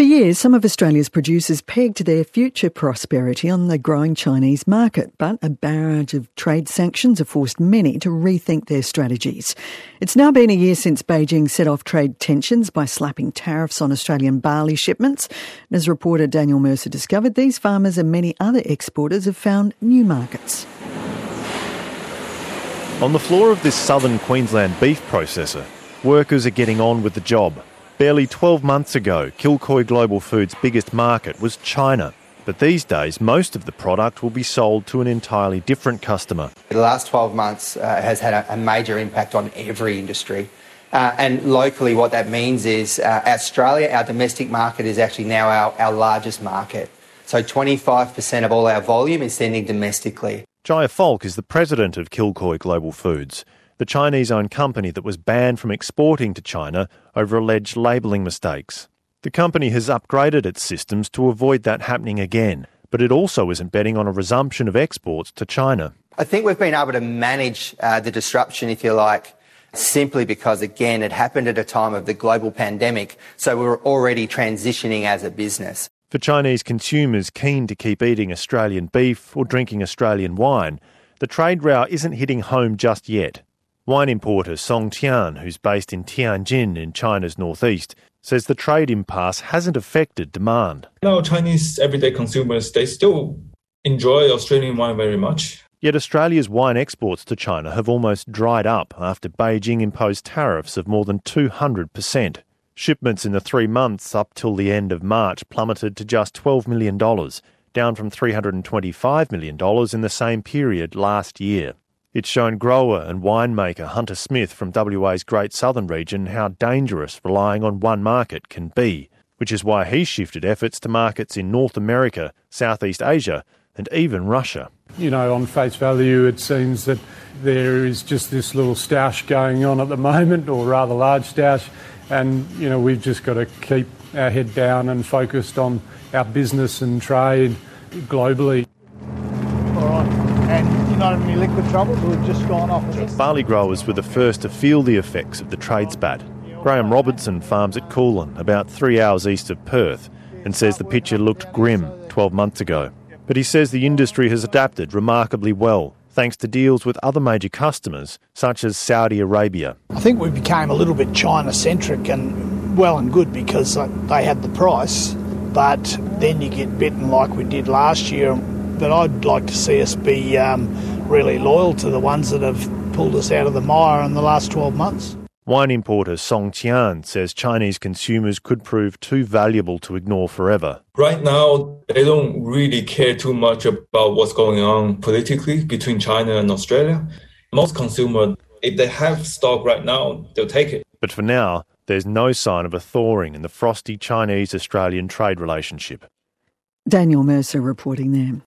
years, some of Australia's producers pegged their future prosperity on the growing Chinese market, but a barrage of trade sanctions have forced many to rethink their strategies. It's now been a year since Beijing set off trade tensions by slapping tariffs on Australian barley shipments. And as reporter Daniel Mercer discovered, these farmers and many other exporters have found new markets. On the floor of this southern Queensland beef processor, workers are getting on with the job. Barely 12 months ago, Kilcoy Global Foods' biggest market was China. But these days, most of the product will be sold to an entirely different customer. The last 12 months has had a major impact on every industry. And locally, what that means is Australia, our domestic market, is actually now our largest market. So 25% of all our volume is sending domestically. Jaya Falk is the president of Kilcoy Global Foods, the Chinese-owned company that was banned from exporting to China over alleged labelling mistakes. The company has upgraded its systems to avoid that happening again, but it also isn't betting on a resumption of exports to China. I think we've been able to manage the disruption, if you like, simply because, again, it happened at a time of the global pandemic, so we were already transitioning as a business. For Chinese consumers keen to keep eating Australian beef or drinking Australian wine, the trade row isn't hitting home just yet. Wine importer Song Tian, who's based in Tianjin in China's northeast, says the trade impasse hasn't affected demand. Now, Chinese everyday consumers, they still enjoy Australian wine very much. Yet Australia's wine exports to China have almost dried up after Beijing imposed tariffs of more than 200%. Shipments in the 3 months up till the end of March plummeted to just $12 million, down from $325 million in the same period last year. It's shown grower and winemaker Hunter Smith from WA's Great Southern region how dangerous relying on one market can be, which is why he's shifted efforts to markets in North America, Southeast Asia and even Russia. You know, on face value, it seems that there is just this little stoush going on at the moment, or rather large stoush, and, you know, we've just got to keep our head down and focused on our business and trade globally. All right. And you're not in any liquid troubles, we've just gone off this? Barley growers were the first to feel the effects of the trade spat. Graham Robertson farms at Coolin, about 3 hours east of Perth, and says the picture looked grim 12 months ago. But he says the industry has adapted remarkably well, thanks to deals with other major customers, such as Saudi Arabia. I think we became a little bit China-centric, and well and good because they had the price, but then you get bitten like we did last year. But I'd like to see us be really loyal to the ones that have pulled us out of the mire in the last 12 months. Wine importer Song Tian says Chinese consumers could prove too valuable to ignore forever. Right now, they don't really care too much about what's going on politically between China and Australia. Most consumers, if they have stock right now, they'll take it. But for now, there's no sign of a thawing in the frosty Chinese-Australian trade relationship. Daniel Mercer reporting there.